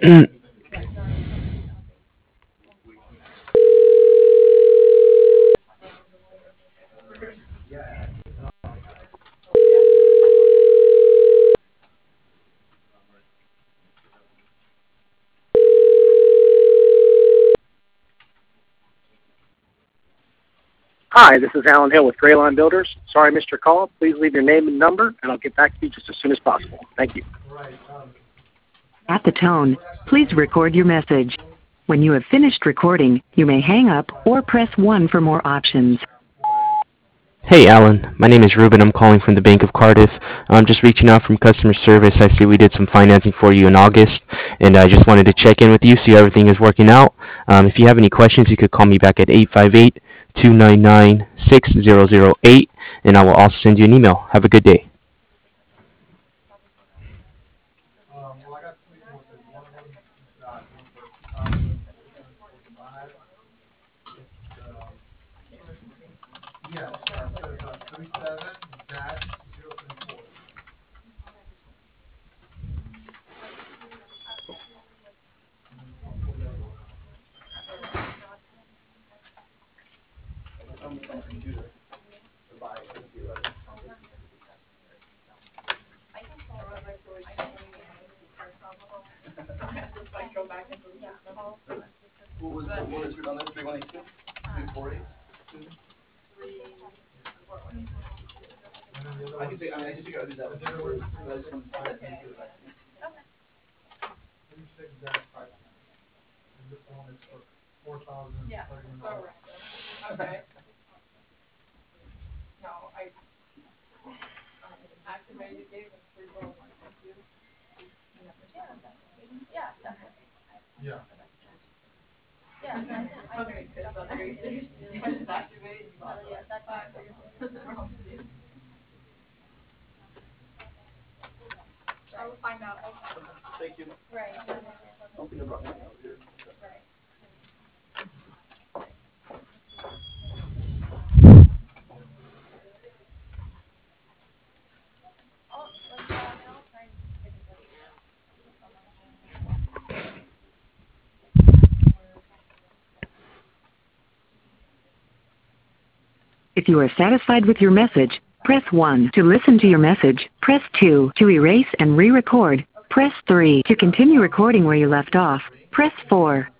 Hi, this is Alan Hill with Grayline Builders. Sorry I missed your call. Please leave your name and number, and I'll get back to you just as soon as possible. Thank you. At the tone, please record your message. When you have finished recording, you may hang up or press 1 for more options. Hey Alan, my name is Ruben. I'm calling from the Bank of Cardiff. I'm just reaching out from customer service. I see we did some financing for you in August, and I just wanted to check in with you, see how everything is working out. If you have any questions, you could call me back at 858-299-6008, and I will also send you an email. Have a good day. If you are satisfied with your message, press 1. To listen to your message, press 2. To erase and re-record, press 3. To continue recording where you left off, press 4.